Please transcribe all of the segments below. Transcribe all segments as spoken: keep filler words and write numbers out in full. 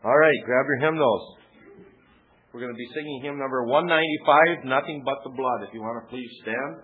All right, grab your hymnals. We're going to be singing hymn number one ninety-five, Nothing But the Blood. If you want to please stand.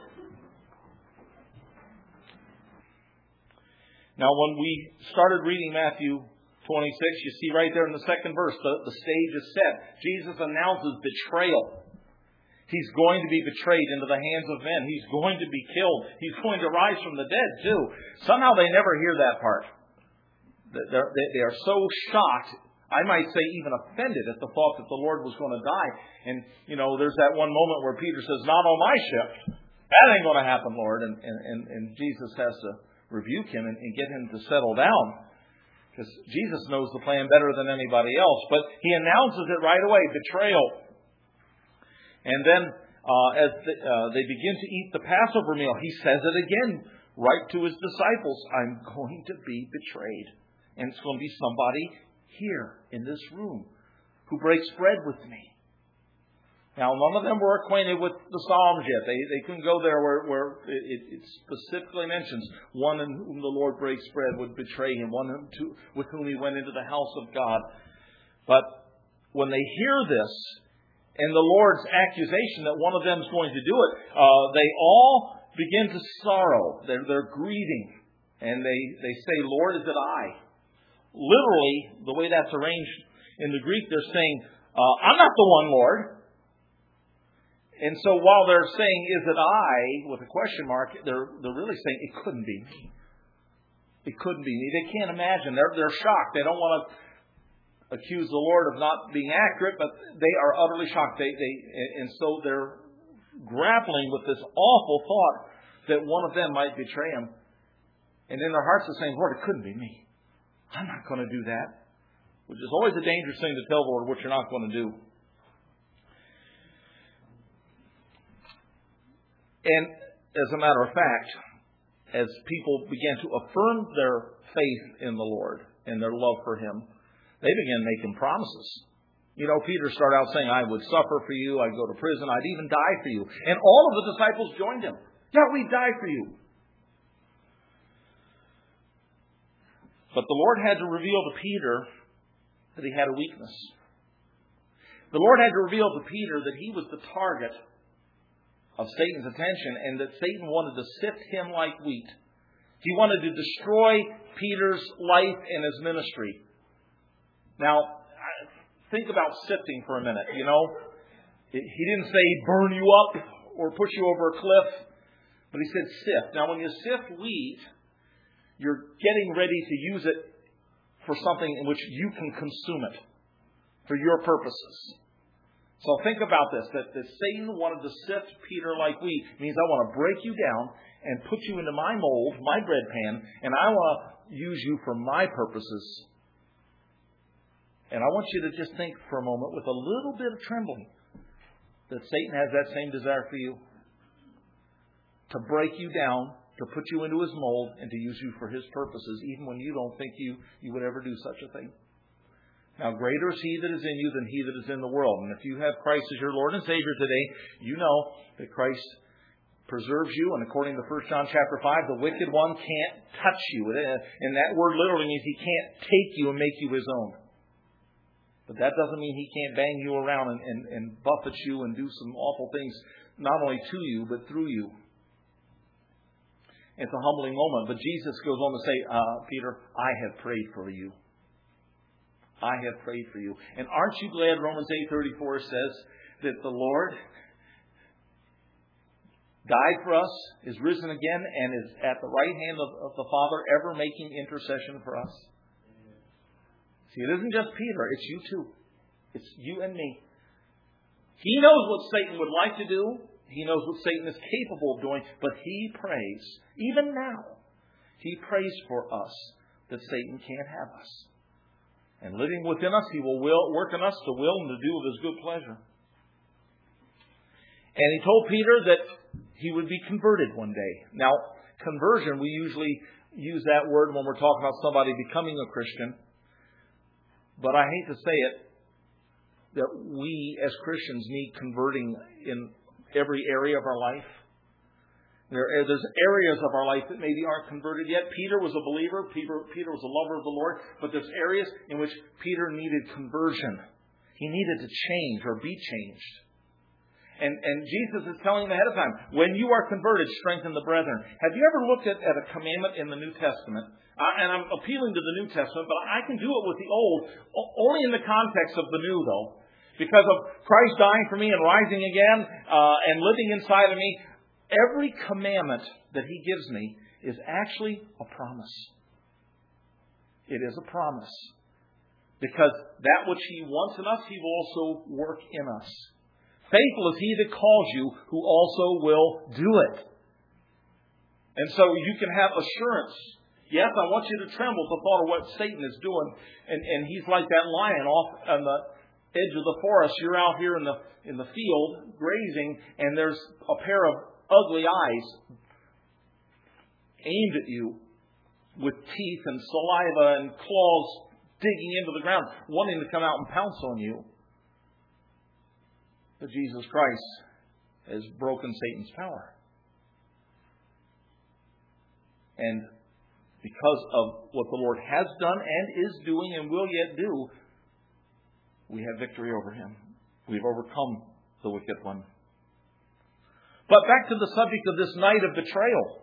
Now, when we started reading Matthew twenty-six, you see right there in the second verse, the, the stage is set. Jesus announces betrayal. He's going to be betrayed into the hands of men. He's going to be killed. He's going to rise from the dead, too. Somehow they never hear that part. They're, they are so shocked, I might say even offended at the thought that the Lord was going to die. And, you know, there's that one moment where Peter says, not on my ship. That ain't going to happen, Lord. And, and, and Jesus has to rebuke him and, and get him to settle down. Because Jesus knows the plan better than anybody else. But he announces it right away, betrayal. And then uh, as the, uh, they begin to eat the Passover meal, he says it again right to his disciples. I'm going to be betrayed. And it's going to be somebody here in this room who breaks bread with me. Now, none of them were acquainted with the Psalms yet. They, they couldn't go there where, where it, it specifically mentions one in whom the Lord breaks bread would betray him, one whom to, with whom he went into the house of God. But when they hear this, and the Lord's accusation that one of them is going to do it, uh, they all begin to sorrow. They're, they're grieving. And they, they say, Lord, is it I? Literally, the way that's arranged in the Greek, they're saying, uh, I'm not the one, Lord. And so while they're saying, is it I, with a question mark, they're, they're really saying, it couldn't be me. It couldn't be me. They can't imagine. They're, they're shocked. They don't want to accuse the Lord of not being accurate, but they are utterly shocked. They, they, and so they're grappling with this awful thought that one of them might betray him. And in their hearts they're saying, Lord, it couldn't be me. I'm not going to do that. Which is always a dangerous thing to tell the Lord what you're not going to do. And as a matter of fact, as people began to affirm their faith in the Lord and their love for him, they began making promises. You know, Peter started out saying, I would suffer for you, I'd go to prison, I'd even die for you. And all of the disciples joined him. Yeah, we'd die for you. But the Lord had to reveal to Peter that he had a weakness. The Lord had to reveal to Peter that he was the target of Satan's attention and that Satan wanted to sift him like wheat. He wanted to destroy Peter's life and his ministry. Now, think about sifting for a minute, you know. He didn't say burn you up or push you over a cliff, but he said sift. Now, when you sift wheat, you're getting ready to use it for something in which you can consume it for your purposes. So think about this, that, that Satan wanted to sift Peter like wheat. It means I want to break you down and put you into my mold, my bread pan, and I want to use you for my purposes. And I want you to just think for a moment with a little bit of trembling that Satan has that same desire for you. To break you down, to put you into his mold, and to use you for his purposes, even when you don't think you, you would ever do such a thing. Now, greater is he that is in you than he that is in the world. And if you have Christ as your Lord and Savior today, you know that Christ preserves you. And according to First John chapter five, the wicked one can't touch you. And that word literally means he can't take you and make you his own. But that doesn't mean he can't bang you around and, and, and buffet you and do some awful things, not only to you, but through you. It's a humbling moment. But Jesus goes on to say, uh, Peter, I have prayed for you. I have prayed for you. And aren't you glad Romans eight thirty-four says that the Lord died for us, is risen again, and is at the right hand of, of the Father, ever making intercession for us? See, it isn't just Peter, it's you too. It's you and me. He knows what Satan would like to do. He knows what Satan is capable of doing. But he prays, even now, he prays for us that Satan can't have us. And living within us, he will will, work in us to will and to do of his good pleasure. And he told Peter that he would be converted one day. Now, conversion, we usually use that word when we're talking about somebody becoming a Christian. But I hate to say it, that we as Christians need converting in every area of our life. There, there's areas of our life that maybe aren't converted yet. Peter was a believer. Peter, Peter was a lover of the Lord. But there's areas in which Peter needed conversion. He needed to change or be changed. And, and Jesus is telling him ahead of time, when you are converted, strengthen the brethren. Have you ever looked at, at a commandment in the New Testament? Uh, and I'm appealing to the New Testament, but I can do it with the Old, only in the context of the New, though. Because of Christ dying for me and rising again uh, and living inside of me, every commandment that He gives me is actually a promise. It is a promise. Because that which He wants in us, He will also work in us. Faithful is He that calls you, who also will do it. And so you can have assurance. Yes, I want you to tremble at the thought of what Satan is doing. And, and he's like that lion off on the edge of the forest. You're out here in the in the field grazing, and there's a pair of ugly eyes aimed at you with teeth and saliva and claws digging into the ground, wanting to come out and pounce on you. But Jesus Christ has broken Satan's power. And because of what the Lord has done and is doing and will yet do, we have victory over him. We've overcome the wicked one. But back to the subject of this night of betrayal.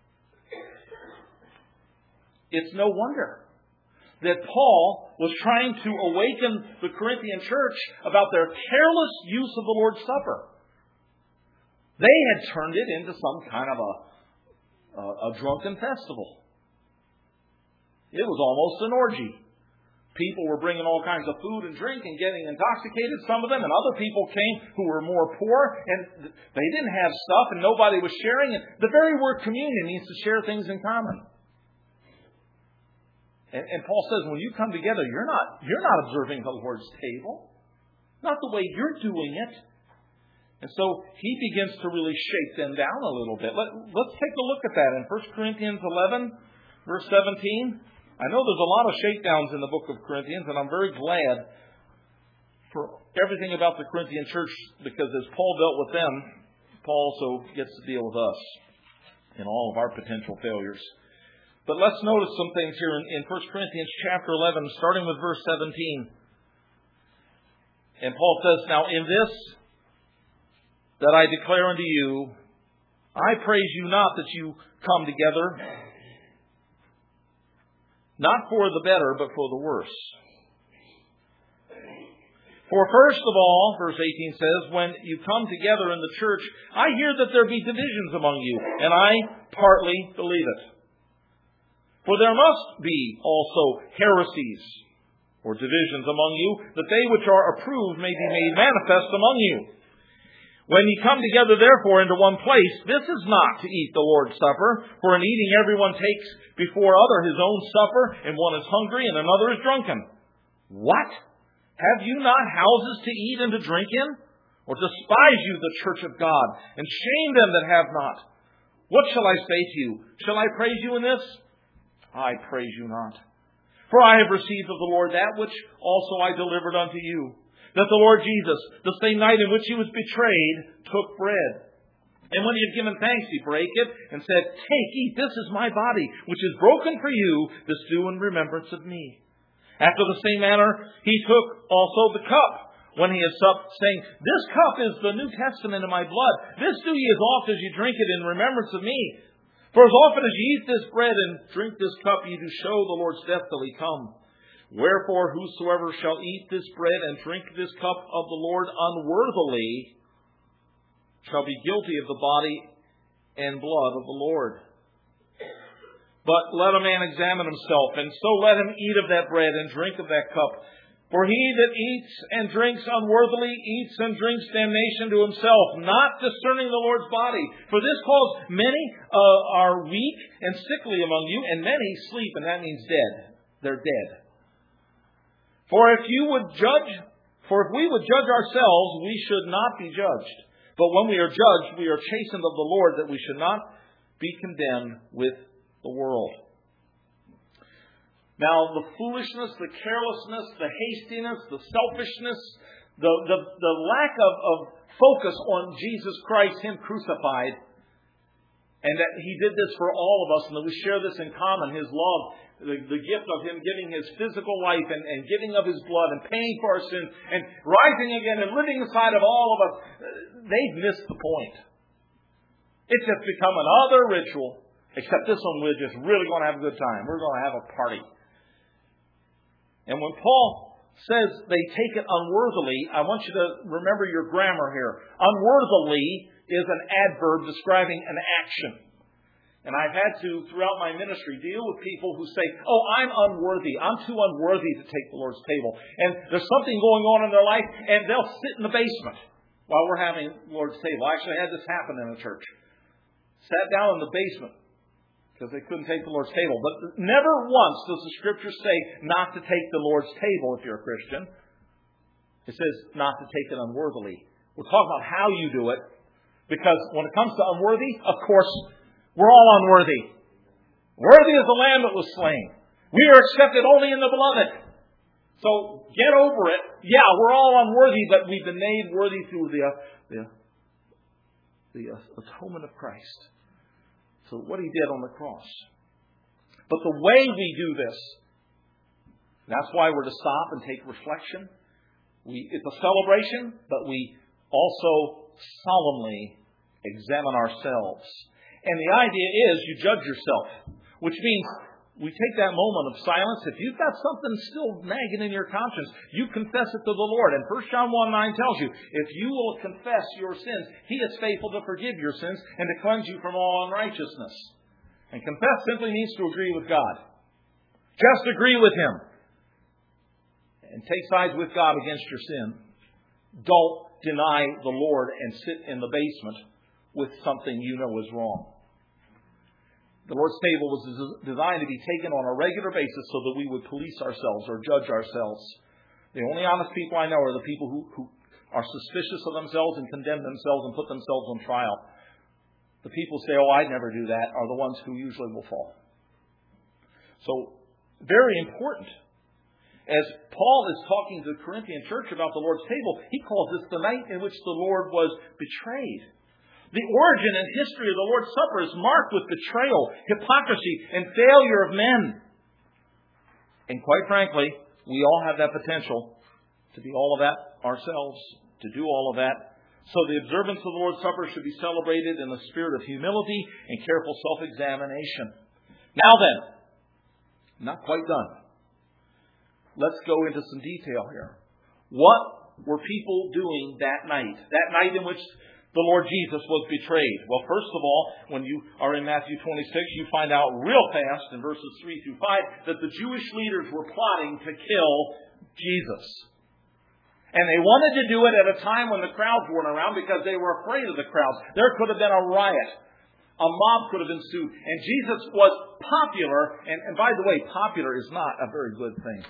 It's no wonder that Paul was trying to awaken the Corinthian church about their careless use of the Lord's Supper. They had turned it into some kind of a, a, a drunken festival. It was almost an orgy. People were bringing all kinds of food and drink and getting intoxicated, some of them, and other people came who were more poor, and they didn't have stuff, and nobody was sharing. And the very word communion means to share things in common. And, and Paul says, when you come together, you're not you're not observing the Lord's table, not the way you're doing it. And so he begins to really shake them down a little bit. Let, let's take a look at that in First Corinthians eleven, verse seventeen. I know there's a lot of shakedowns in the book of Corinthians, and I'm very glad for everything about the Corinthian church, because as Paul dealt with them, Paul also gets to deal with us in all of our potential failures. But let's notice some things here in, in First Corinthians chapter eleven, starting with verse seventeen. And Paul says, "Now in this that I declare unto you, I praise you not that you come together, not for the better, but for the worse. For first of all," verse eighteen says, "when you come together in the church, I hear that there be divisions among you, and I partly believe it. For there must be also heresies, or divisions among you, that they which are approved may be made manifest among you. When ye come together therefore into one place, this is not to eat the Lord's Supper, for in eating everyone takes before other his own supper, and one is hungry and another is drunken. What? Have you not houses to eat and to drink in? Or despise you the church of God, and shame them that have not? What shall I say to you? Shall I praise you in this? I praise you not. For I have received of the Lord that which also I delivered unto you, that the Lord Jesus, the same night in which he was betrayed, took bread. And when he had given thanks, he brake it and said, Take, eat, this is my body, which is broken for you. This do in remembrance of me. After the same manner, he took also the cup when he had supped, saying, This cup is the New Testament in my blood. This do ye as oft as ye drink it in remembrance of me. For as often as ye eat this bread and drink this cup, ye do show the Lord's death till he come. Wherefore, whosoever shall eat this bread and drink this cup of the Lord unworthily shall be guilty of the body and blood of the Lord. But let a man examine himself, and so let him eat of that bread and drink of that cup. For he that eats and drinks unworthily eats and drinks damnation to himself, not discerning the Lord's body. For this cause many uh, are weak and sickly among you, and many sleep, and that means dead. They're dead. For if you would judge, for if we would judge ourselves, we should not be judged. But when we are judged, we are chastened of the Lord, that we should not be condemned with the world. Now, the foolishness, the carelessness, the hastiness, the selfishness, the, the, the lack of, of focus on Jesus Christ, Him crucified, And that He did this for all of us, and that we share this in common, His love, the, the gift of Him giving His physical life and, and giving of His blood and paying for our sins and rising again and living inside of all of us. They've missed the point. It's just become another ritual, except this one we're just really going to have a good time. We're going to have a party. And when Paul says they take it unworthily, I want you to remember your grammar here. Unworthily is an adverb describing an action. And I've had to, throughout my ministry, deal with people who say, oh, I'm unworthy. I'm too unworthy to take the Lord's table. And there's something going on in their life, and they'll sit in the basement while we're having the Lord's table. I actually had this happen in a church. Sat down in the basement because they couldn't take the Lord's table. But never once does the Scripture say not to take the Lord's table if you're a Christian. It says not to take it unworthily. We're talking about how you do it. Because when it comes to unworthy, of course, we're all unworthy. Worthy is the Lamb that was slain. We are accepted only in the Beloved. So get over it. Yeah, we're all unworthy, but we've been made worthy through the, uh, the, the uh, atonement of Christ. So what He did on the cross. But the way we do this, that's why we're to stop and take reflection. We, it's a celebration, but we also solemnly examine ourselves. And the idea is you judge yourself, which means we take that moment of silence. If you've got something still nagging in your conscience, you confess it to the Lord. And First John one nine tells you, if you will confess your sins, He is faithful to forgive your sins and to cleanse you from all unrighteousness. And confess simply means to agree with God. Just agree with Him. And take sides with God against your sin. Don't deny the Lord and sit in the basement with something you know is wrong. The Lord's table was designed to be taken on a regular basis so that we would police ourselves or judge ourselves. The only honest people I know are the people who, who are suspicious of themselves and condemn themselves and put themselves on trial. The people who say, oh, I'd never do that, are the ones who usually will fall. So, very important. As Paul is talking to the Corinthian church about the Lord's table, he calls this the night in which the Lord was betrayed. The origin and history of the Lord's Supper is marked with betrayal, hypocrisy, and failure of men. And quite frankly, we all have that potential to be all of that ourselves, to do all of that. So the observance of the Lord's Supper should be celebrated in the spirit of humility and careful self-examination. Now then, not quite done. Let's go into some detail here. What were people doing that night? That night in which the Lord Jesus was betrayed. Well, first of all, when you are in Matthew twenty-six, you find out real fast in verses three through five that the Jewish leaders were plotting to kill Jesus. And they wanted to do it at a time when the crowds weren't around because they were afraid of the crowds. There could have been a riot. A mob could have ensued. And Jesus was popular. And, and by the way, popular is not a very good thing.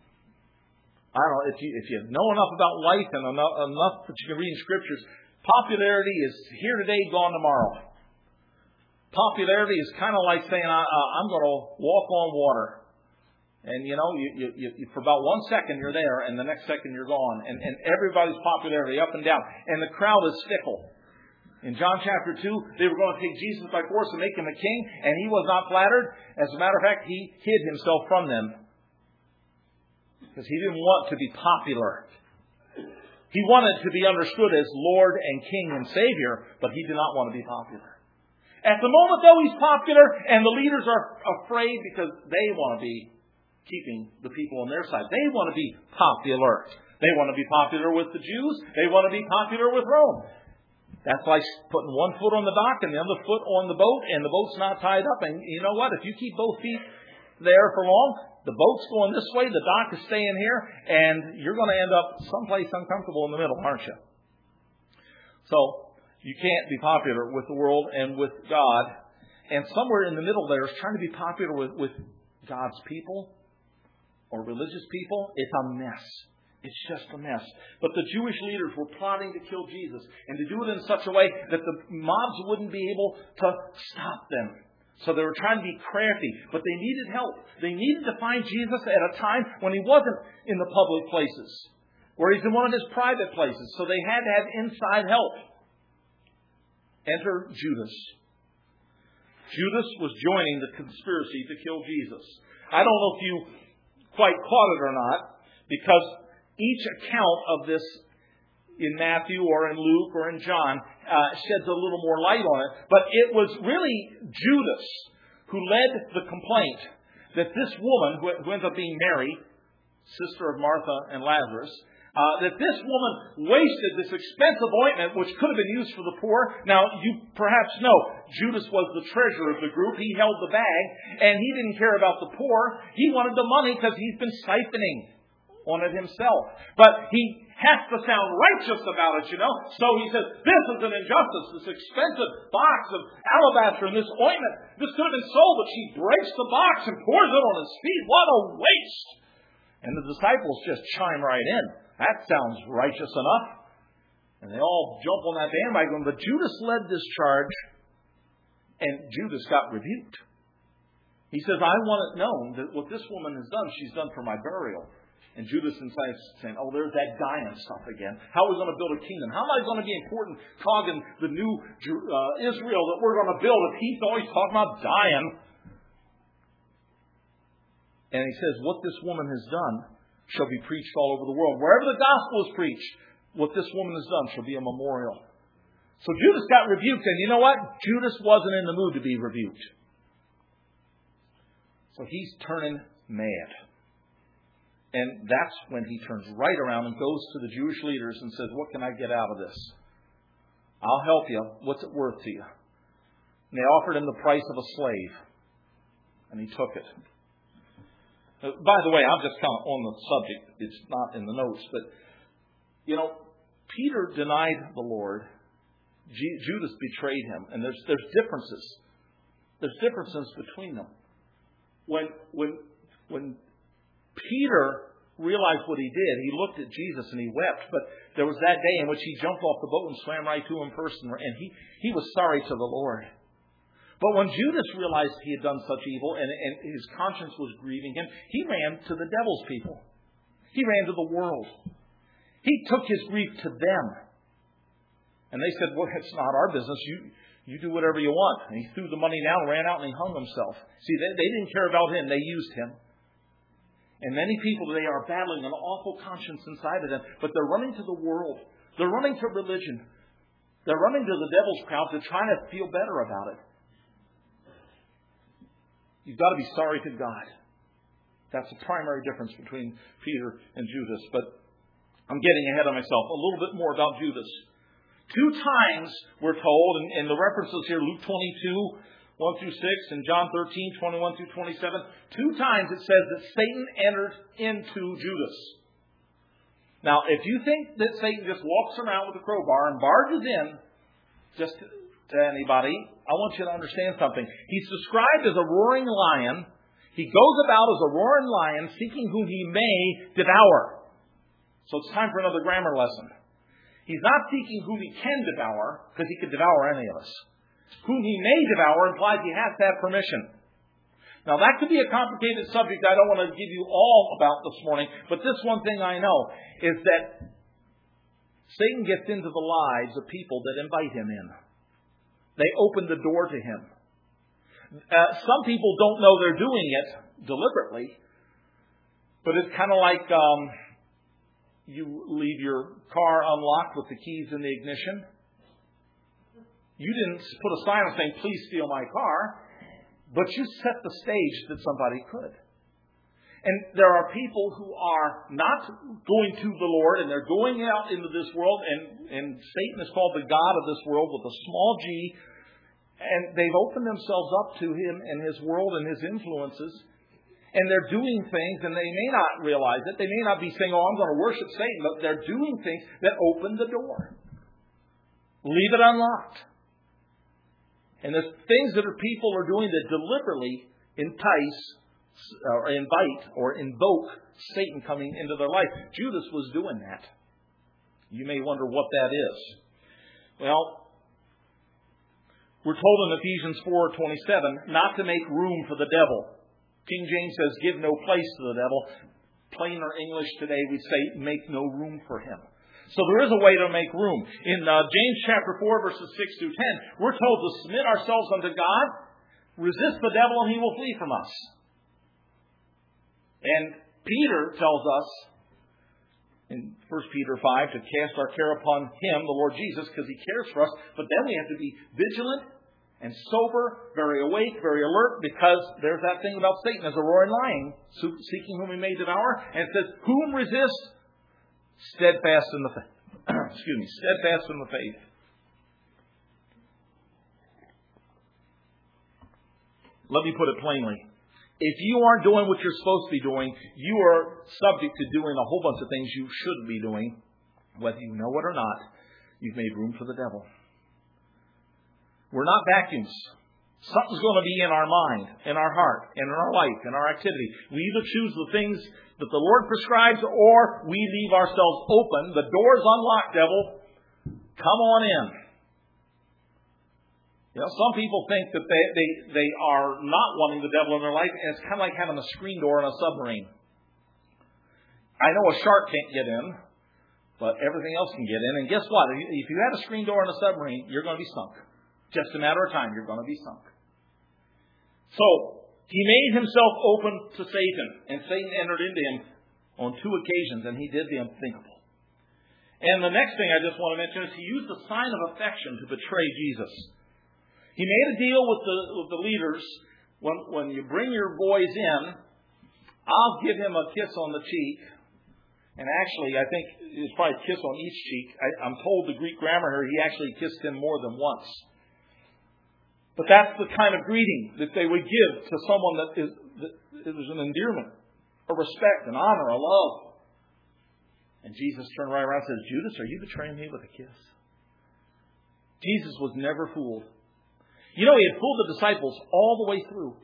I don't know, if you, if you know enough about life and enough, enough that you can read in Scriptures, popularity is here today, gone tomorrow. Popularity is kind of like saying, I, uh, I'm going to walk on water. And, you know, you, you, you, for about one second you're there, and the next second you're gone. And, and everybody's popularity up and down. And the crowd is fickle. In John chapter two, they were going to take Jesus by force and make Him a king, and He was not flattered. As a matter of fact, He hid Himself from them. Because He didn't want to be popular. He wanted to be understood as Lord and King and Savior, but He did not want to be popular. At the moment, though, He's popular, and the leaders are afraid because they want to be keeping the people on their side. They want to be popular. They want to be popular with the Jews. They want to be popular with Rome. That's like putting one foot on the dock and the other foot on the boat, and the boat's not tied up. And you know what? If you keep both feet there for long, the boat's going this way, the dock is staying here, and you're going to end up someplace uncomfortable in the middle, aren't you? So, you can't be popular with the world and with God. And somewhere in the middle there is trying to be popular with, with God's people or religious people. It's a mess. It's just a mess. But the Jewish leaders were plotting to kill Jesus and to do it in such a way that the mobs wouldn't be able to stop them. So they were trying to be crafty, but they needed help. They needed to find Jesus at a time when He wasn't in the public places, where He's in one of His private places. So they had to have inside help. Enter Judas. Judas was joining the conspiracy to kill Jesus. I don't know if you quite caught it or not, because each account of this in Matthew or in Luke or in John uh, sheds a little more light on it. But it was really Judas who led the complaint that this woman, who ends up being Mary, sister of Martha and Lazarus, Uh, that this woman wasted this expensive ointment which could have been used for the poor. Now, you perhaps know, Judas was the treasurer of the group. He held the bag, and he didn't care about the poor. He wanted the money because he's been siphoning on it himself. But he has to sound righteous about it, you know. So he says, this is an injustice, this expensive box of alabaster and this ointment. This could have been sold, but she breaks the box and pours it on his feet. What a waste! And the disciples just chime right in. That sounds righteous enough. And they all jump on that bandwagon. But Judas led this charge, and Judas got rebuked. He says, I want it known that what this woman has done, she's done for my burial. And Judas inside is saying, oh, there's that dying stuff again. How are we going to build a kingdom? How am I going to be important cog in the new uh, Israel that we're going to build if he's always talking about dying? And he says, what this woman has done shall be preached all over the world. Wherever the gospel is preached, what this woman has done shall be a memorial. So Judas got rebuked, and you know what? Judas wasn't in the mood to be rebuked. So he's turning mad. And that's when he turns right around and goes to the Jewish leaders and says, what can I get out of this? I'll help you. What's it worth to you? And they offered him the price of a slave. And he took it. By the way, I'm just kind of on the subject. It's not in the notes. But, you know, Peter denied the Lord. G- Judas betrayed him. And there's there's differences. There's differences between them. When, when, when Peter realized what he did, he looked at Jesus and he wept. But there was that day in which he jumped off the boat and swam right to him in person. And he, he was sorry to the Lord. But when Judas realized he had done such evil and, and his conscience was grieving him, he ran to the devil's people. He ran to the world. He took his grief to them. And they said, well, it's not our business. You, you do whatever you want. And he threw the money down, ran out, and he hung himself. See, they, they didn't care about him. They used him. And many people today are battling an awful conscience inside of them. But they're running to the world. They're running to religion. They're running to the devil's crowd to try to feel better about it. You've got to be sorry to God. That's the primary difference between Peter and Judas. But I'm getting ahead of myself. A little bit more about Judas. Two times we're told, and, and the references here, Luke twenty-two, one through six, and John thirteen, twenty-one through twenty-seven. Two times it says that Satan entered into Judas. Now, if you think that Satan just walks around with a crowbar and barges in, just to anybody, I want you to understand something. He's described as a roaring lion. He goes about as a roaring lion, seeking whom he may devour. So it's time for another grammar lesson. He's not seeking whom he can devour, because he could devour any of us. Whom he may devour implies he has to have permission. Now that could be a complicated subject I don't want to give you all about this morning, but this one thing I know is that Satan gets into the lives of people that invite him in. They open the door to him. Uh, some people don't know they're doing it deliberately. But it's kind of like um, you leave your car unlocked with the keys in the ignition. You didn't put a sign saying, please steal my car. But you set the stage that somebody could. And there are people who are not going to the Lord, and they're going out into this world, and, and Satan is called the god of this world with a small g, and they've opened themselves up to him and his world and his influences, and they're doing things, and they may not realize it. They may not be saying, oh, I'm going to worship Satan, but they're doing things that open the door. Leave it unlocked. And there's things that are people are doing that deliberately entice or invite or invoke Satan coming into their life. Judas was doing that. You may wonder what that is. Well, we're told in Ephesians four twenty-seven not to make room for the devil. King James says, give no place to the devil. Plainer English today, we'd say, make no room for him. So there is a way to make room. In uh, James chapter four, verses six through ten, we're told to submit ourselves unto God. Resist the devil and he will flee from us. And Peter tells us in First Peter five to cast our care upon Him, the Lord Jesus, because He cares for us. But then we have to be vigilant and sober, very awake, very alert, because there's that thing about Satan as a roaring lion, seeking whom he may devour. And it says, whom resist? Steadfast in the faith. Excuse me, steadfast in the faith. Let me put it plainly. If you aren't doing what you're supposed to be doing, you are subject to doing a whole bunch of things you shouldn't be doing. Whether you know it or not, you've made room for the devil. We're not vacuums. Something's going to be in our mind, in our heart, and in our life, in our activity. We either choose the things that the Lord prescribes or we leave ourselves open. The door's unlocked, devil. Come on in. You know, some people think that they, they, they are not wanting the devil in their life, and it's kind of like having a screen door in a submarine. I know a shark can't get in, but everything else can get in. And guess what? If you had a screen door in a submarine, you're going to be sunk. Just a matter of time, you're going to be sunk. So, he made himself open to Satan, and Satan entered into him on two occasions, and he did the unthinkable. And the next thing I just want to mention is he used a sign of affection to betray Jesus. He made a deal with the with the leaders. When, when you bring your boys in, I'll give him a kiss on the cheek. And actually, I think it was probably a kiss on each cheek. I, I'm told the Greek grammar here, he actually kissed him more than once. But that's the kind of greeting that they would give to someone that is, that is an endearment, a respect, an honor, a love. And Jesus turned right around and says, Judas, are you betraying me with a kiss? Jesus was never fooled. You know, he had fooled the disciples all the way through.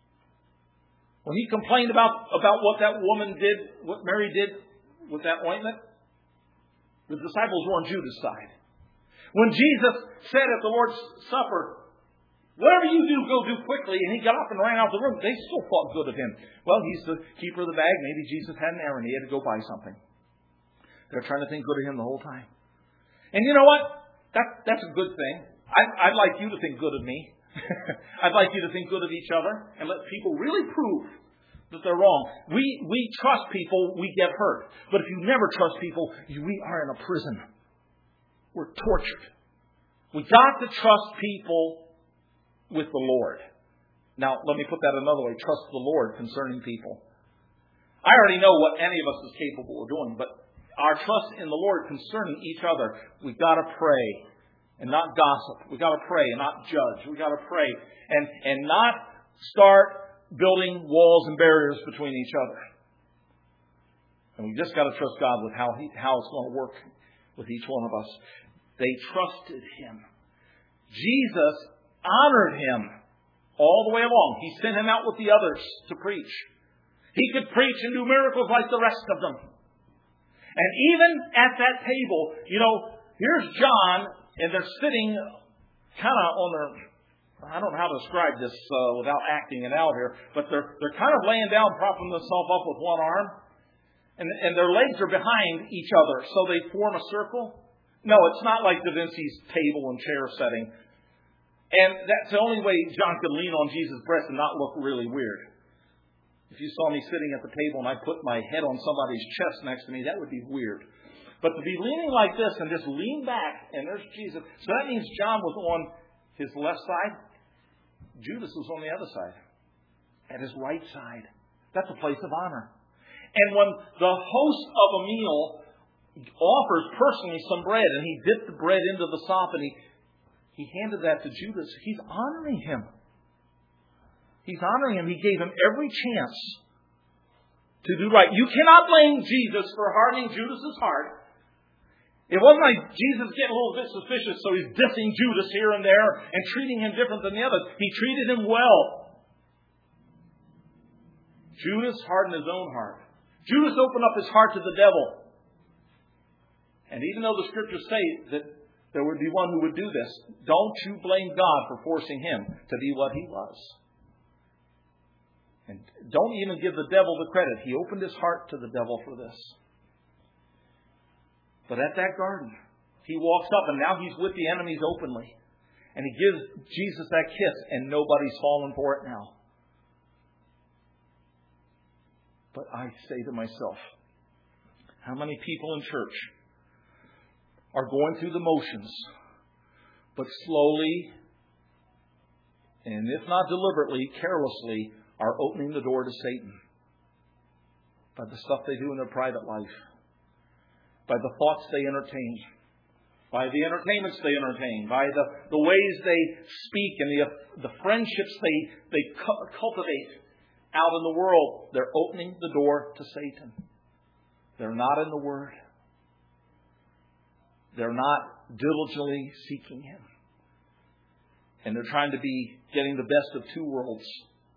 When he complained about, about what that woman did, what Mary did with that ointment, the disciples were on Judas' side. When Jesus said at the Lord's Supper, whatever you do, go do quickly, and he got up and ran out of the room, they still thought good of him. Well, he's the keeper of the bag. Maybe Jesus had an errand. He had to go buy something. They're trying to think good of him the whole time. And you know what? That, that's a good thing. I'd, I'd like you to think good of me. I'd like you to think good of each other and let people really prove that they're wrong. We we trust people, we get hurt. But if you never trust people, we are in a prison. We're tortured. We got to trust people with the Lord. Now, let me put that another way. Trust the Lord concerning people. I already know what any of us is capable of doing, but our trust in the Lord concerning each other, we've got to pray. And not gossip. We've got to pray and not judge. We've got to pray and, and not start building walls and barriers between each other. And we just got to trust God with how he, how it's going to work with each one of us. They trusted Him. Jesus honored Him all the way along. He sent Him out with the others to preach. He could preach and do miracles like the rest of them. And even at that table, you know, here's John. And they're sitting kind of on their, I don't know how to describe this uh, without acting it out here, but they're they're kind of laying down, propping themselves up with one arm. And, and their legs are behind each other, so they form a circle. No, it's not like Da Vinci's table and chair setting. And that's the only way John could lean on Jesus' breast and not look really weird. If you saw me sitting at the table and I put my head on somebody's chest next to me, that would be weird. But to be leaning like this and just lean back, and there's Jesus. So that means John was on his left side. Judas was on the other side. At his right side. That's a place of honor. And when the host of a meal offers personally some bread, and he dipped the bread into the sop, and he, he handed that to Judas, he's honoring him. He's honoring him. He gave him every chance to do right. You cannot blame Jesus for hardening Judas's heart. It wasn't like Jesus getting a little bit suspicious, so he's dissing Judas here and there and treating him different than the others. He treated him well. Judas hardened his own heart. Judas opened up his heart to the devil. And even though the Scriptures say that there would be one who would do this, don't you blame God for forcing him to be what he was. And don't even give the devil the credit. He opened his heart to the devil for this. But at that garden, he walks up, and now he's with the enemies openly. And he gives Jesus that kiss, and nobody's fallen for it now. But I say to myself, how many people in church are going through the motions, but slowly, and if not deliberately, carelessly, are opening the door to Satan by the stuff they do in their private life, by the thoughts they entertain, by the entertainments they entertain, by the, the ways they speak and the, the friendships they, they cu- cultivate out in the world. They're opening the door to Satan. They're not in the Word. They're not diligently seeking Him. And they're trying to be getting the best of two worlds.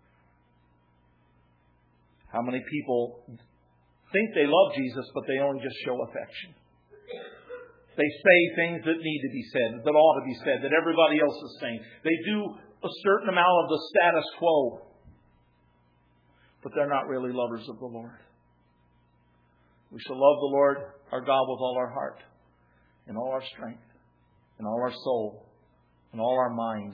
How many people think they love Jesus, but they only just show affection? They say things that need to be said, that ought to be said, that everybody else is saying. They do a certain amount of the status quo, but they're not really lovers of the Lord. We shall love the Lord our God with all our heart, and all our strength, and all our soul, and all our mind.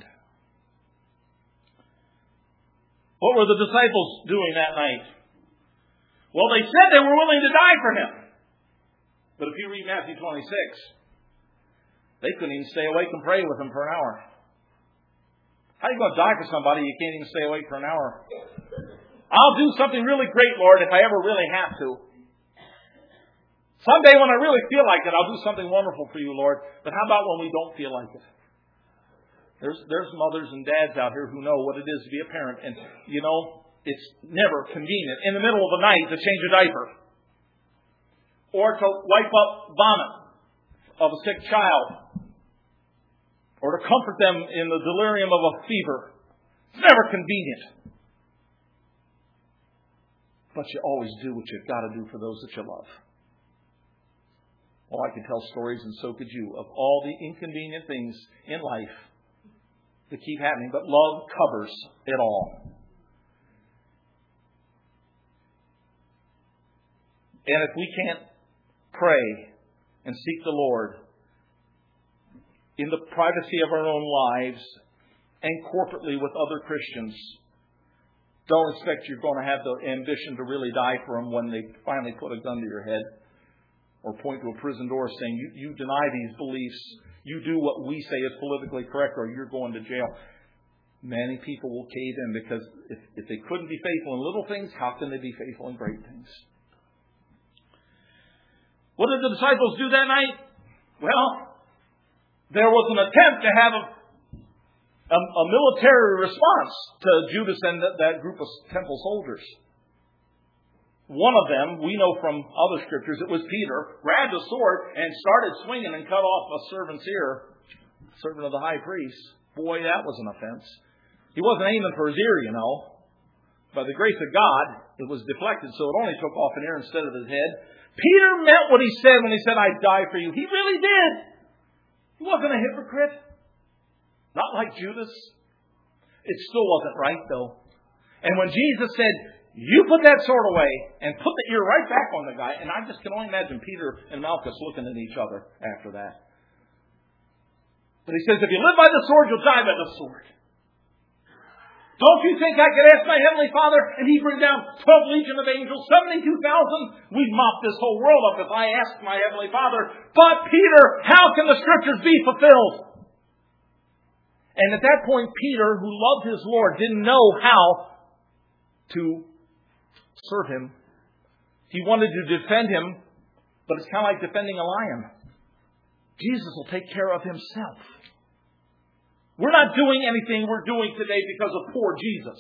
What were the disciples doing that night? Well, they said they were willing to die for Him. But if you read Matthew twenty-six, they couldn't even stay awake and pray with Him for an hour. How are you going to die for somebody you can't even stay awake for an hour? I'll do something really great, Lord, if I ever really have to. Someday when I really feel like it, I'll do something wonderful for you, Lord. But how about when we don't feel like it? There's, there's mothers and dads out here who know what it is to be a parent. And, you know, it's never convenient in the middle of the night to change a diaper. Or to wipe up vomit of a sick child. Or to comfort them in the delirium of a fever. It's never convenient. But you always do what you've got to do for those that you love. Well, I could tell stories, and so could you, of all the inconvenient things in life that keep happening, but love covers it all. And if we can't pray and seek the Lord in the privacy of our own lives and corporately with other Christians, don't expect you're going to have the ambition to really die for them when they finally put a gun to your head or point to a prison door saying, you, you deny these beliefs, you do what we say is politically correct, or you're going to jail. Many people will cave in because if, if they couldn't be faithful in little things, how can they be faithful in great things? What did the disciples do that night? Well, there was an attempt to have a, a, a military response to Judas and that, that group of temple soldiers. One of them, we know from other scriptures, it was Peter, grabbed a sword and started swinging and cut off a servant's ear, servant of the high priest. Boy, that was an offense. He wasn't aiming for his ear, you know. By the grace of God, it was deflected, so it only took off an ear instead of his head. Peter meant what he said when he said, I'd die for you. He really did. He wasn't a hypocrite. Not like Judas. It still wasn't right, though. And when Jesus said, you put that sword away and put the ear right back on the guy. And I just can only imagine Peter and Malchus looking at each other after that. But he says, if you live by the sword, you'll die by the sword. Don't you think I could ask my Heavenly Father and He'd bring down twelve legion of angels, seventy-two thousand? We'd mop this whole world up if I asked my Heavenly Father. But Peter, how can the Scriptures be fulfilled? And at that point, Peter, who loved his Lord, didn't know how to serve Him. He wanted to defend Him, but it's kind of like defending a lion. Jesus will take care of Himself. We're not doing anything we're doing today because of poor Jesus.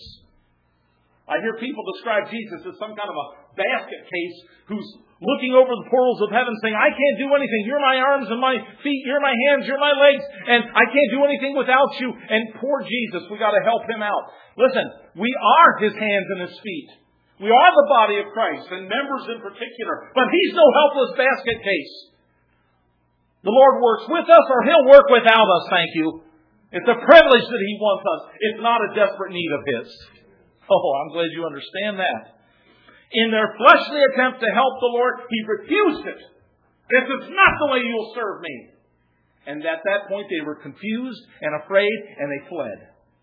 I hear people describe Jesus as some kind of a basket case who's looking over the portals of heaven saying, I can't do anything. You're my arms and my feet. You're my hands. You're my legs. And I can't do anything without you. And poor Jesus, we got to help Him out. Listen, we are His hands and His feet. We are the body of Christ, and members in particular. But He's no helpless basket case. The Lord works with us, or He'll work without us, thank you. It's a privilege that He wants us. It's not a desperate need of His. Oh, I'm glad you understand that. In their fleshly attempt to help the Lord, He refused it. This is not the way you'll serve me. And at that point they were confused and afraid and they fled.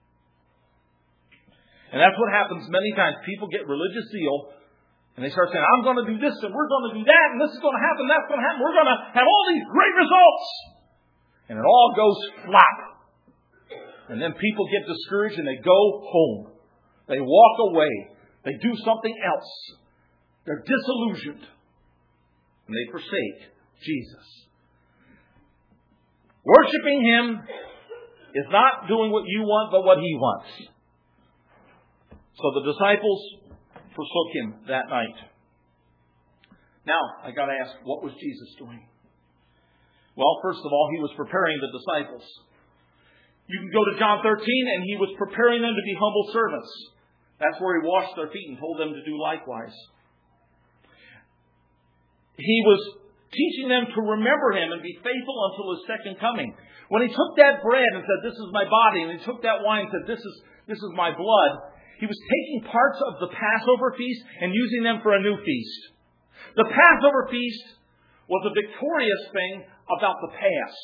And that's what happens many times. People get religious zeal and they start saying, I'm going to do this and we're going to do that and this is going to happen, that's going to happen. We're going to have all these great results. And it all goes flap. And then people get discouraged and they go home. They walk away. They do something else. They're disillusioned. And they forsake Jesus. Worshipping Him is not doing what you want, but what He wants. So the disciples forsook Him that night. Now, I got to ask, what was Jesus doing? Well, first of all, He was preparing the disciples. You can go to John thirteen, and He was preparing them to be humble servants. That's where He washed their feet and told them to do likewise. He was teaching them to remember Him and be faithful until His second coming. When He took that bread and said, this is my body, and He took that wine and said, this is, this is my blood, He was taking parts of the Passover feast and using them for a new feast. The Passover feast was a victorious thing about the past.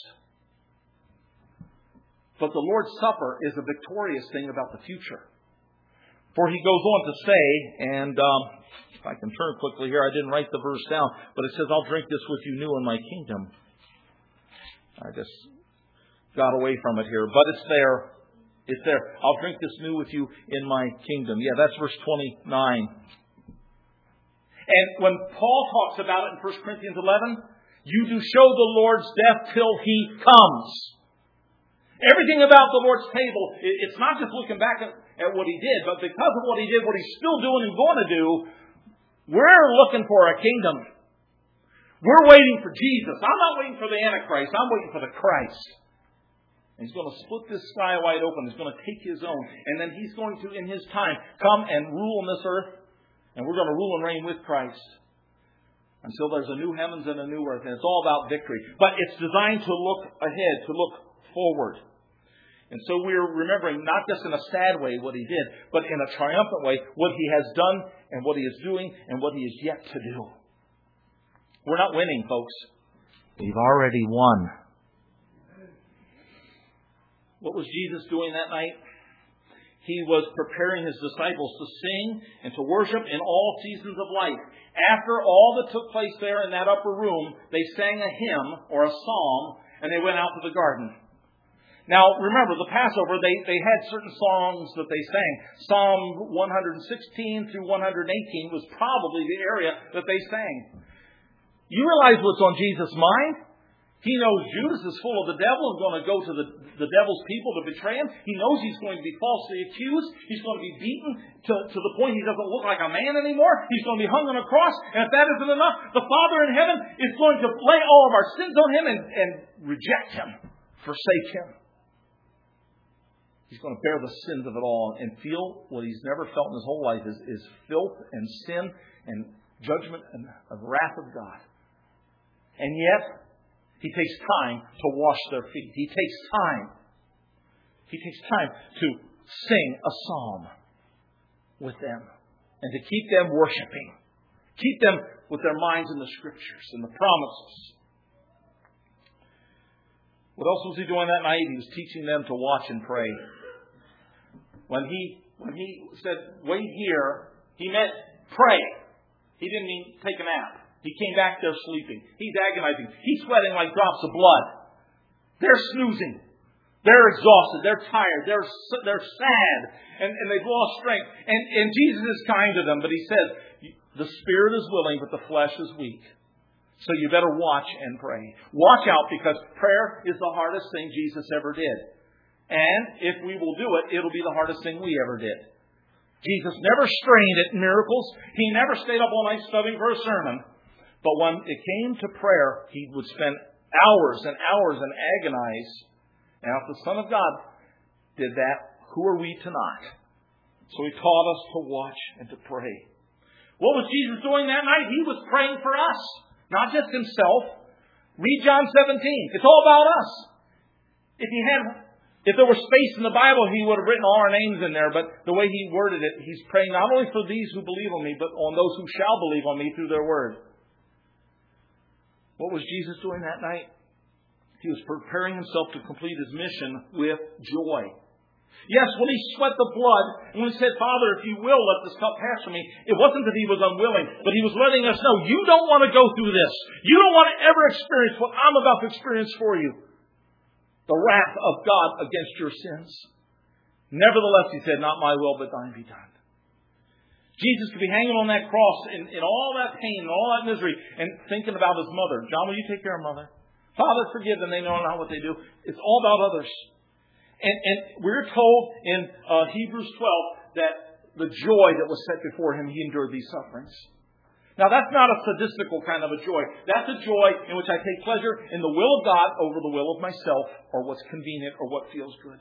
But the Lord's Supper is a victorious thing about the future. For He goes on to say, and um, if I can turn quickly here, I didn't write the verse down, but it says, I'll drink this with you new in my kingdom. I just got away from it here, but it's there. It's there. I'll drink this new with you in my kingdom. Yeah, that's verse twenty-nine. And when Paul talks about it in First Corinthians eleven, you do show the Lord's death till He comes. Everything about the Lord's table, it's not just looking back at, at what He did, but because of what He did, what He's still doing and going to do, we're looking for a kingdom. We're waiting for Jesus. I'm not waiting for the Antichrist. I'm waiting for the Christ. And He's going to split this sky wide open. He's going to take His own. And then He's going to, in His time, come and rule on this earth. And we're going to rule and reign with Christ until there's a new heavens and a new earth. And it's all about victory. But it's designed to look ahead, to look forward. And so we're remembering not just in a sad way what He did, but in a triumphant way what He has done and what He is doing and what He is yet to do. We're not winning, folks. We've already won. What was Jesus doing that night? He was preparing His disciples to sing and to worship in all seasons of life. After all that took place there in that upper room, they sang a hymn or a psalm and they went out to the garden. Now, remember, the Passover, they, they had certain songs that they sang. Psalm one sixteen through one eighteen was probably the area that they sang. You realize what's on Jesus' mind? He knows Judas is full of the devil and going to go to the, the devil's people to betray him. He knows he's going to be falsely accused. He's going to be beaten to, to the point he doesn't look like a man anymore. He's going to be hung on a cross. And if that isn't enough, the Father in heaven is going to lay all of our sins on Him and, and reject Him, forsake Him. He's going to bear the sins of it all and feel what He's never felt in His whole life is, is filth and sin and judgment and the wrath of God. And yet, He takes time to wash their feet. He takes time. He takes time to sing a psalm with them and to keep them worshiping. Keep them with their minds in the Scriptures and the promises. What else was He doing that night? He was teaching them to watch and pray. When He when He said, wait here, He meant pray. He didn't mean take a nap. He came back there sleeping. He's agonizing. He's sweating like drops of blood. They're snoozing. They're exhausted. They're tired. They're they're sad. And, and they've lost strength. And, and Jesus is kind to them, but He says, the spirit is willing, but the flesh is weak. So you better watch and pray. Watch out, because prayer is the hardest thing Jesus ever did. And if we will do it, it'll be the hardest thing we ever did. Jesus never strained at miracles. He never stayed up all night studying for a sermon. But when it came to prayer, He would spend hours and hours and agonize. And if the Son of God did that, who are we to not? So He taught us to watch and to pray. What was Jesus doing that night? He was praying for us, not just Himself. Read John seventeen. It's all about us. If He had, if there was space in the Bible, He would have written all our names in there. But the way He worded it, He's praying not only for these who believe on Me, but on those who shall believe on Me through their word. What was Jesus doing that night? He was preparing himself to complete his mission with joy. Yes, when he sweat the blood, and when he said, Father, if you will, let this cup pass from me, it wasn't that he was unwilling, but he was letting us know, you don't want to go through this. You don't want to ever experience what I'm about to experience for you. The wrath of God against your sins. Nevertheless, he said, not my will, but thine be done. Jesus could be hanging on that cross in, in all that pain and all that misery and thinking about his mother. John, will you take care of mother? Father, forgive them. They know not what they do. It's all about others. And, and we're told in uh, Hebrews twelve that the joy that was set before him, he endured these sufferings. Now, that's not a sadistical kind of a joy. That's a joy in which I take pleasure in the will of God over the will of myself or what's convenient or what feels good.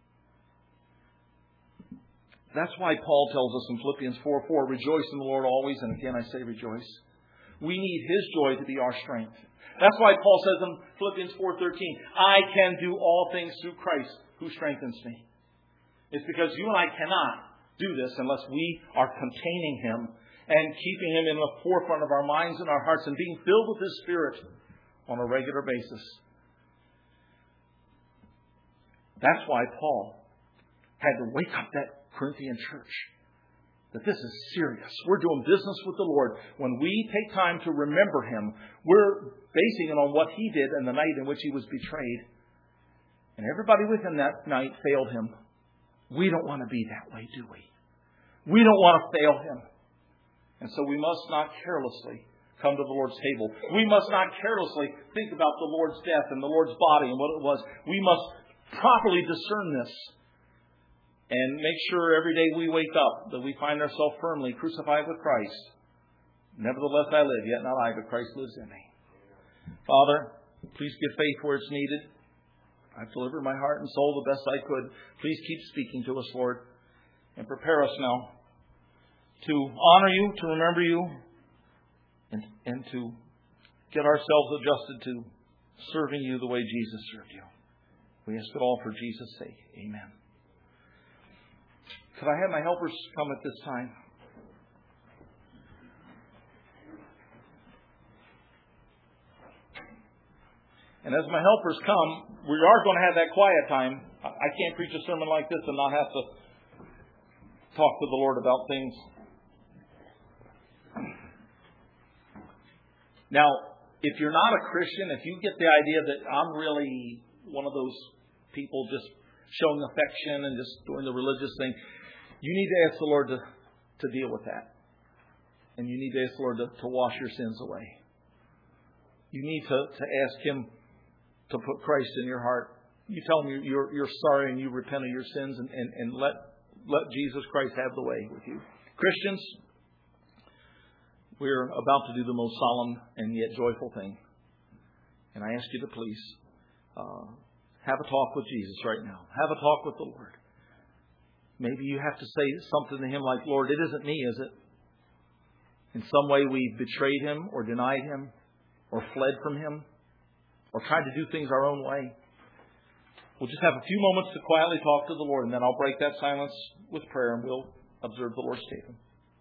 That's why Paul tells us in Philippians four four, rejoice in the Lord always. And again, I say rejoice. We need his joy to be our strength. That's why Paul says in Philippians four thirteen, I can do all things through Christ who strengthens me. It's because you and I cannot do this unless we are containing him and keeping him in the forefront of our minds and our hearts and being filled with his Spirit on a regular basis. That's why Paul had to wake up that Corinthian church. That this is serious. We're doing business with the Lord. When we take time to remember him, we're basing it on what he did in the night in which he was betrayed. And everybody with him that night failed him. We don't want to be that way, do we? We don't want to fail him. And so we must not carelessly come to the Lord's table. We must not carelessly think about the Lord's death and the Lord's body and what it was. We must properly discern this. And make sure every day we wake up that we find ourselves firmly crucified with Christ. Nevertheless I live, yet not I, but Christ lives in me. Father, please give faith where it's needed. I've delivered my heart and soul the best I could. Please keep speaking to us, Lord. And prepare us now to honor you, to remember you, and, and to get ourselves adjusted to serving you the way Jesus served you. We ask it all for Jesus' sake. Amen. Could I have my helpers come at this time? And as my helpers come, we are going to have that quiet time. I can't preach a sermon like this and not have to talk to the Lord about things. Now, if you're not a Christian, if you get the idea that I'm really one of those people just showing affection and just doing the religious thing, you need to ask the Lord to, to deal with that. And you need to ask the Lord to, to wash your sins away. You need to, to ask him to put Christ in your heart. You tell him you're, you're sorry and you repent of your sins and, and, and let, let Jesus Christ have the way with you. Christians, we're about to do the most solemn and yet joyful thing. And I ask you to please uh, have a talk with Jesus right now. Have a talk with the Lord. Maybe you have to say something to him like, Lord, it isn't me, is it? In some way we betrayed him or denied him or fled from him or tried to do things our own way. We'll just have a few moments to quietly talk to the Lord, and then I'll break that silence with prayer and we'll observe the Lord's table.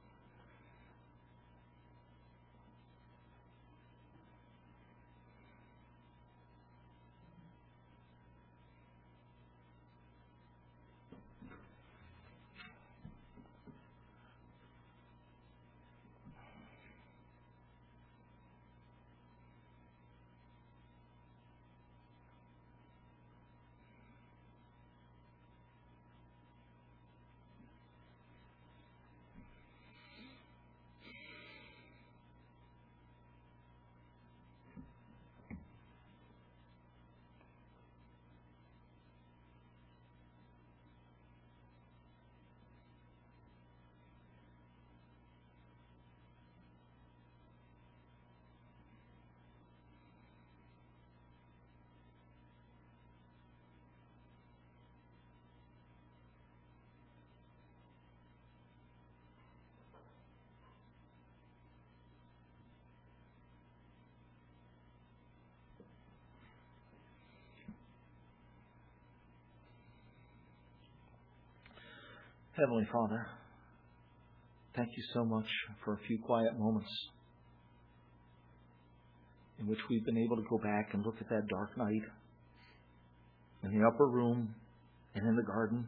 Heavenly Father, thank you so much for a few quiet moments in which we've been able to go back and look at that dark night in the upper room and in the garden,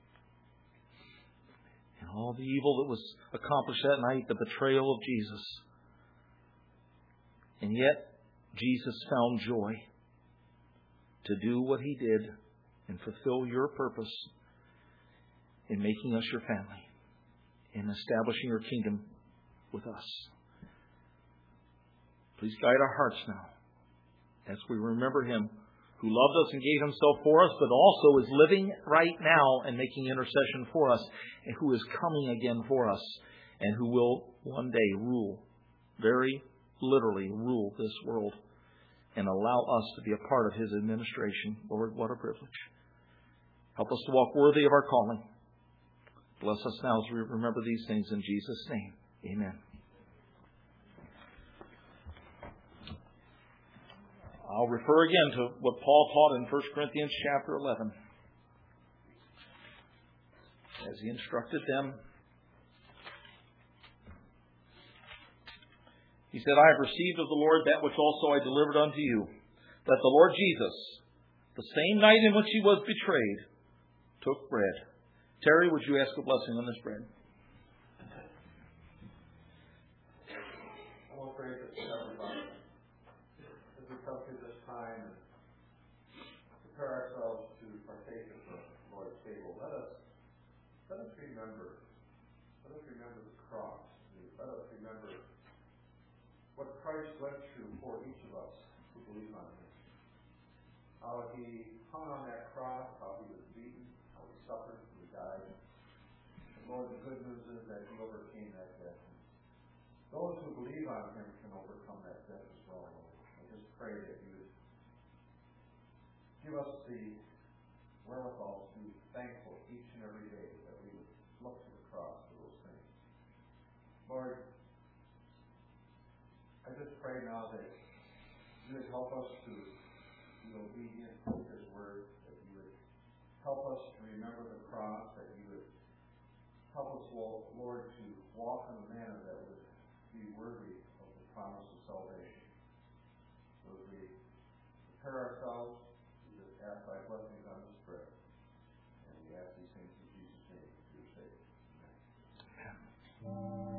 and all the evil that was accomplished that night, the betrayal of Jesus. And yet, Jesus found joy to do what He did and fulfill your purpose in making us your family, in establishing your kingdom with us. Please guide our hearts now as we remember Him who loved us and gave Himself for us, but also is living right now and making intercession for us, and who is coming again for us, and who will one day rule, very literally rule this world, and allow us to be a part of His administration. Lord, what a privilege. Help us to walk worthy of our calling. Bless us now as we remember these things in Jesus' name. Amen. I'll refer again to what Paul taught in First Corinthians chapter eleven. As he instructed them, he said, I have received of the Lord that which also I delivered unto you, that the Lord Jesus, the same night in which He was betrayed, took bread. Terry, would you ask a blessing on this bread? I will pray for everybody as we come to this time and prepare ourselves to partake of the Lord's table. Let us let us remember, let us remember the cross. Let us remember what Christ went through for each of us who believe on Him. How He hung on that cross, how He was beaten, how He suffered, how He died. And Lord, the good news is that He overcame that death. Those who believe on Him can overcome that death as well, Lord. I just pray that You would give us the wherewithal to be thankful each and every day, that we would look to the cross for those things. Lord, I just pray now that You would help us to be obedient to His word, that You would help us to remember the cross, that You would help us, Lord, to walk in a manner that would be worthy of the promise of salvation. So as we prepare ourselves, we just ask Thy blessings on this bread. And we ask these things in Jesus' name, for Your sake. Amen.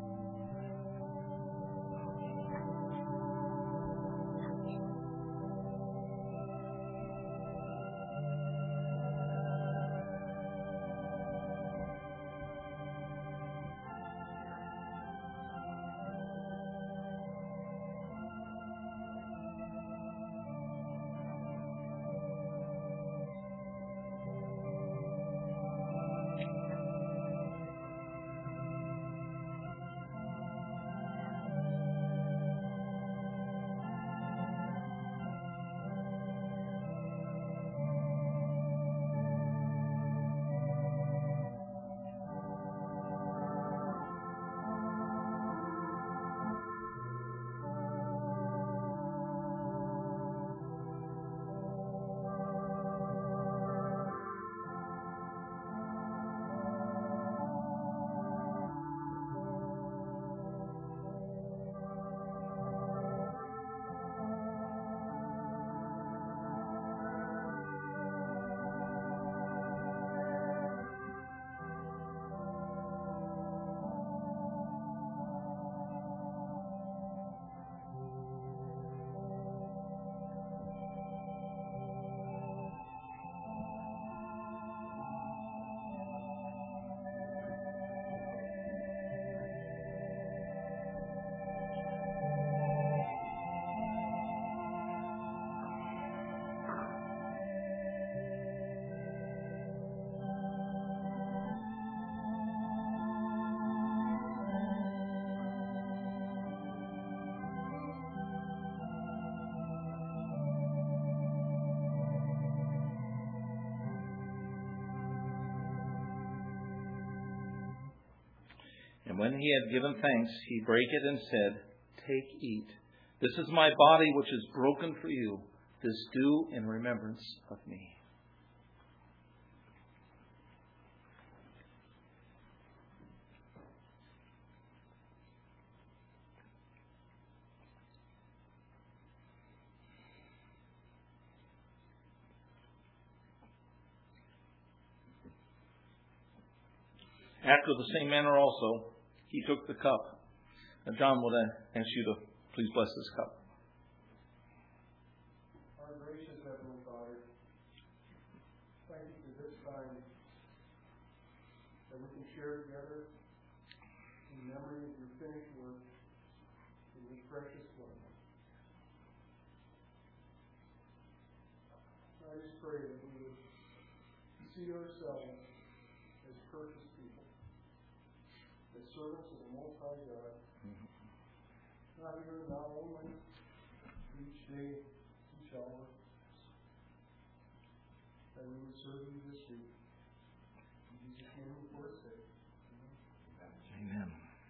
And when He had given thanks, He brake it and said, Take, eat. This is my body which is broken for you. This do in remembrance of me. After the same manner also, he took the cup. Now, John would ask you to please bless this cup. Our gracious Heavenly Father, thank you for this time that we can share together in memory of your finished work in your precious blood. I just pray that we would see ourselves as purchased people, as servants of the Most High God, mm-hmm. not here, not only each day, each hour, that we would serve you this week. In Jesus' name we pray. Amen.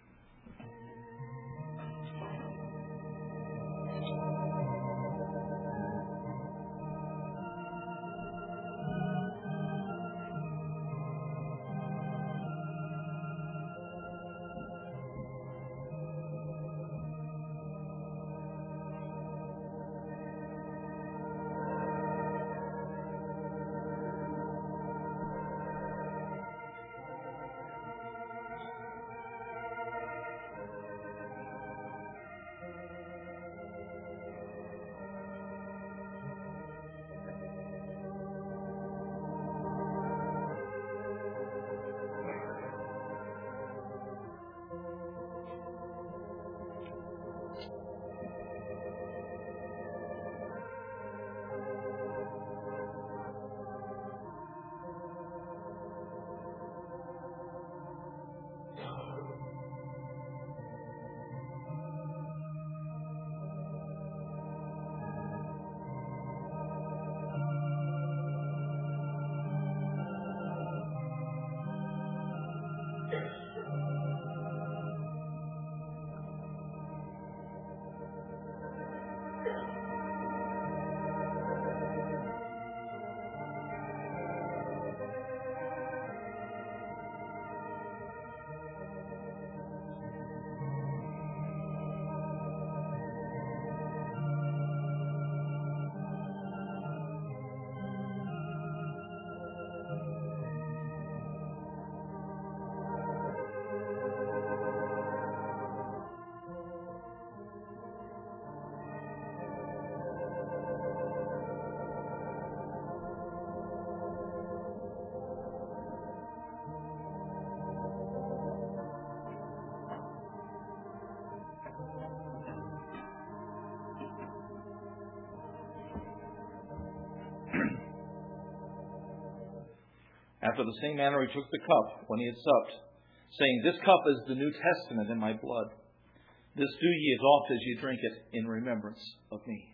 After the same manner he took the cup when he had supped, saying, This cup is the New Testament in my blood. This do ye as oft as ye drink it in remembrance of me.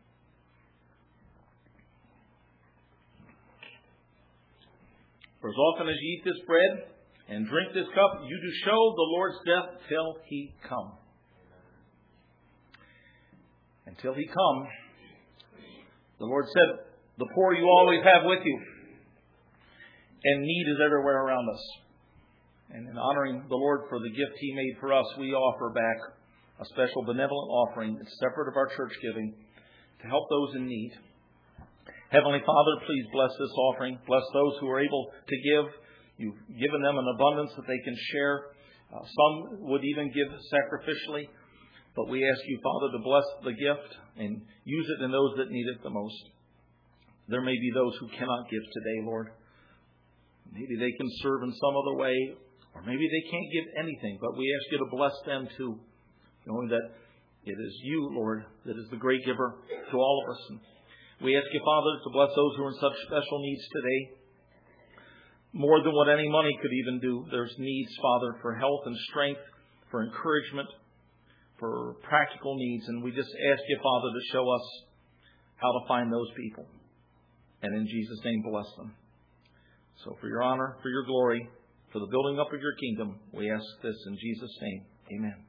For as often as ye eat this bread and drink this cup, you do show the Lord's death till he come. Until he come, the Lord said, the poor you always have with you. And need is everywhere around us. And in honoring the Lord for the gift he made for us, we offer back a special benevolent offering that's separate of our church giving to help those in need. Heavenly Father, please bless this offering. Bless those who are able to give. You've given them an abundance that they can share. Uh, some would even give sacrificially. But we ask you, Father, to bless the gift and use it in those that need it the most. There may be those who cannot give today, Lord. Maybe they can serve in some other way, or maybe they can't give anything. But we ask you to bless them too, knowing that it is you, Lord, that is the great giver to all of us. And we ask you, Father, to bless those who are in such special needs today. More than what any money could even do. There's needs, Father, for health and strength, for encouragement, for practical needs. And we just ask you, Father, to show us how to find those people. And in Jesus' name, bless them. So for your honor, for your glory, for the building up of your kingdom, we ask this in Jesus' name. Amen.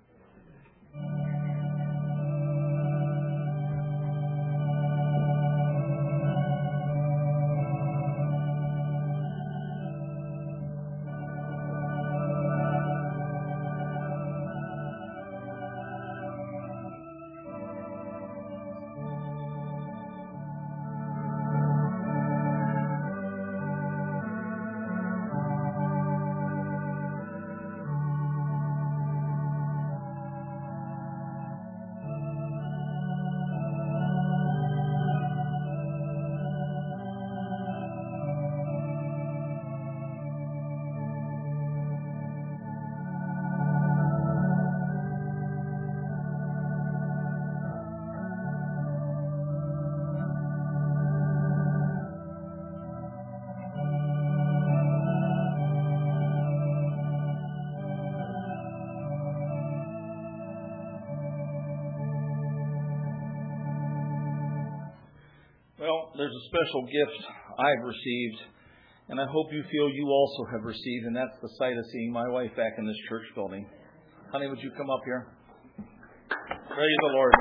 Well, there's a special gift I've received, and I hope you feel you also have received, and that's the sight of seeing my wife back in this church building. Honey, would you come up here? Praise the Lord.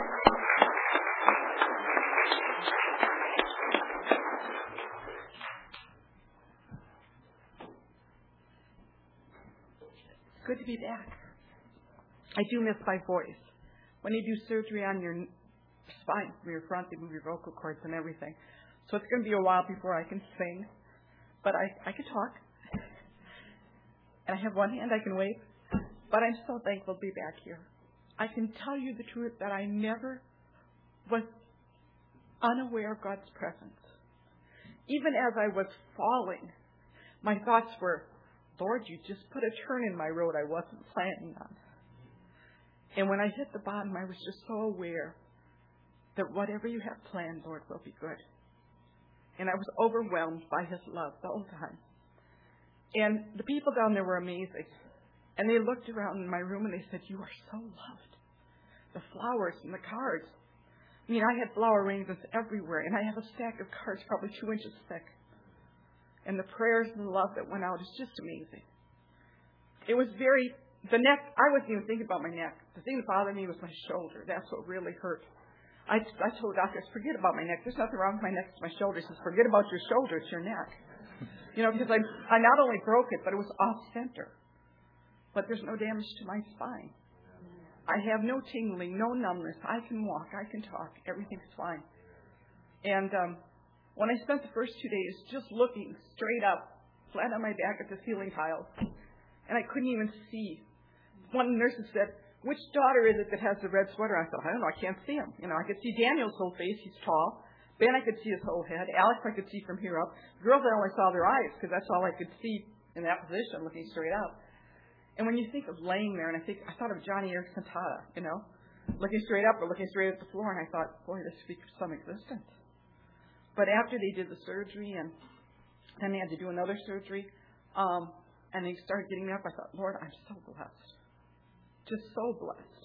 It's good to be back. I do miss my voice. When you do surgery on your spine, from your front, they move your vocal cords and everything. So it's going to be a while before I can sing. But I, I can talk. And I have one hand I can wave. But I'm so thankful to be back here. I can tell you the truth that I never was unaware of God's presence. Even as I was falling, my thoughts were, Lord, you just put a turn in my road I wasn't planning on. And when I hit the bottom, I was just so aware that whatever you have planned, Lord, will be good. And I was overwhelmed by His love the whole time. And the people down there were amazing. And they looked around in my room and they said, you are so loved. The flowers and the cards. I mean, I had flower arrangements everywhere. And I have a stack of cards probably two inches thick. And the prayers and the love that went out is just amazing. It was very... The neck, I wasn't even thinking about my neck. The thing that bothered me was my shoulder. That's what really hurt. I, I told the doctors, forget about my neck. There's nothing wrong with my neck. It's my shoulder. He says, forget about your shoulder. It's your neck. You know, because I, I not only broke it, but it was off center. But there's no damage to my spine. I have no tingling, no numbness. I can walk. I can talk. Everything's fine. And um, when I spent the first two days just looking straight up, flat on my back at the ceiling tiles, and I couldn't even see. One of the nurses said, which daughter is it that has the red sweater? I thought, I don't know, I can't see him. You know, I could see Daniel's whole face, he's tall. Ben, I could see his whole head. Alex, I could see from here up. The girls, I only saw their eyes, because that's all I could see in that position, looking straight up. And when you think of laying there, and I think, I thought of Johnny Erickson Tata, you know, looking straight up or looking straight at the floor, and I thought, boy, this speaks of some existence. But after they did the surgery, and then they had to do another surgery, um, and they started getting me up, I thought, Lord, I'm so blessed. Just so blessed.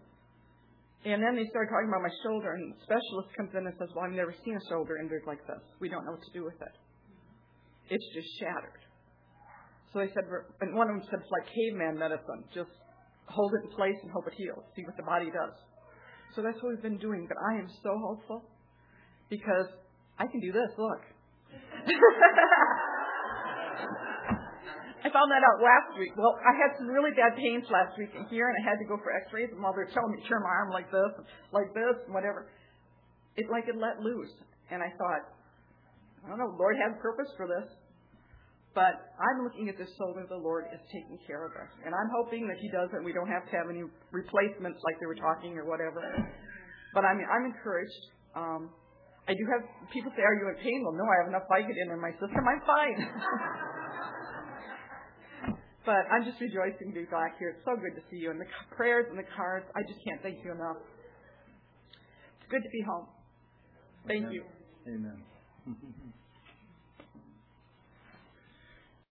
And then they started talking about my shoulder, and the specialist comes in and says, well, I've never seen a shoulder injured like this. We don't know what to do with it. It's just shattered. So they said, and one of them said, it's like caveman medicine. Just hold it in place and hope it heals. See what the body does. So that's what we've been doing. But I am so hopeful because I can do this. Look. I found that out last week. Well, I had some really bad pains last week in here, and I had to go for x-rays, and while they were telling me to turn my arm like this, like this, and whatever, it like it let loose. And I thought, I don't know, the Lord had a purpose for this. But I'm looking at this shoulder, the Lord is taking care of us. And I'm hoping that He does it, we don't have to have any replacements like they were talking or whatever. But I'm, I'm encouraged. Um, I do have, people say, are you in pain? Well, no, I have enough Vicodin in my system. I'm fine. But I'm just rejoicing to be back here. It's so good to see you. And the prayers and the cards, I just can't thank you enough. It's good to be home. Thank Amen. you. Amen.